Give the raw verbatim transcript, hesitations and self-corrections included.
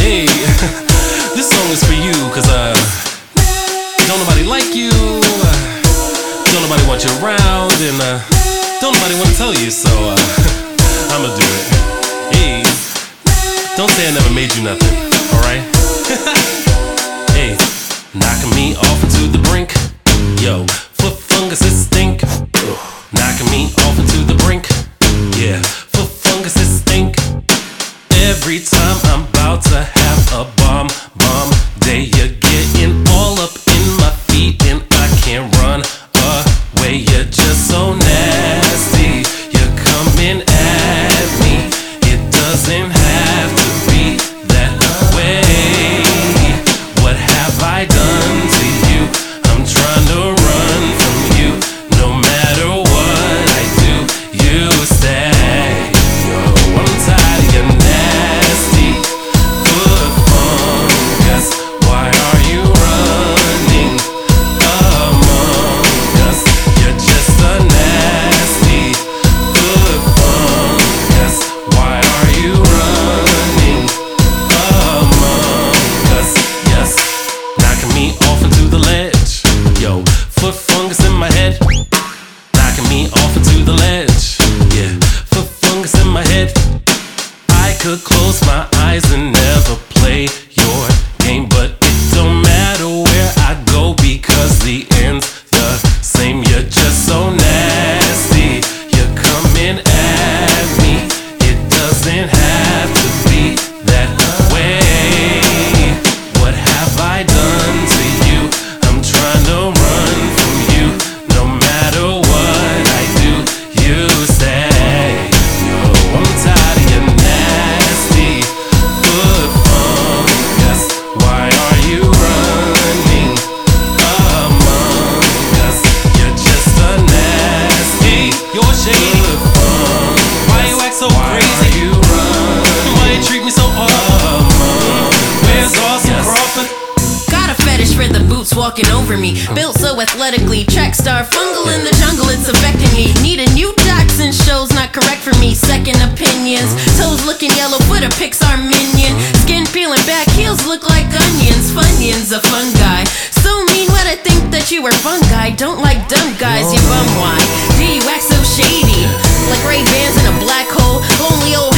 Hey, this song is for you, cause uh, don't nobody like you, uh, don't nobody want you around, and uh, don't nobody want to tell you, so uh, I'ma do it. Hey, don't say I never made you nothing, alright? Hey, knocking me off into the brink, yo, foot funguses stink. Knocking me off into the brink, yeah, foot funguses stink. Every time I'm about to have a bomb, bomb day, you're getting all up in my feet and I can't run away. You're just so nasty, you're coming at me. It doesn't have to be that way. What have I done to you? I'm trying to run from you. No matter what I do, you stay. Yo, I'm tired of your nasty foot fungus. Why are you running among us? You're just a nasty foot fungus. Why are you running among us? Yes, knocking me off into the ledge. Yo, foot fungus in my head. Knocking me off into the ledge. Yeah, foot fungus in my head. I could close my eyes and never play your game, but it don't matter where I go because the end's the same. You're just so nasty, you're coming at me. It doesn't have to be that way. What have I done to you? I'm trying to run from you. No matter what I do, you stay. Yo, I'm tired of your nasty foot fungus. Why are you running among us? You're just a nasty You're shady. foot fungus. Why you act so Why crazy? are you running Why you treat me so awful? among Where's us? Austin Yes. Crawford? Got a fetish for the boots walking over me. Built so athletically, track star, fungal in the jungle, it's affecting me. Need a new toxin, show's not correct for me. Second opinions, toes looking yellow, foot a Pixar minion. Skin peeling back, heels look like onions. Funyuns a fun guy. So mean, what I think that you were fun guy. Don't like dumb guys, you bum why? Do you act so shady? Like Ray Bans in a black hole, lonely old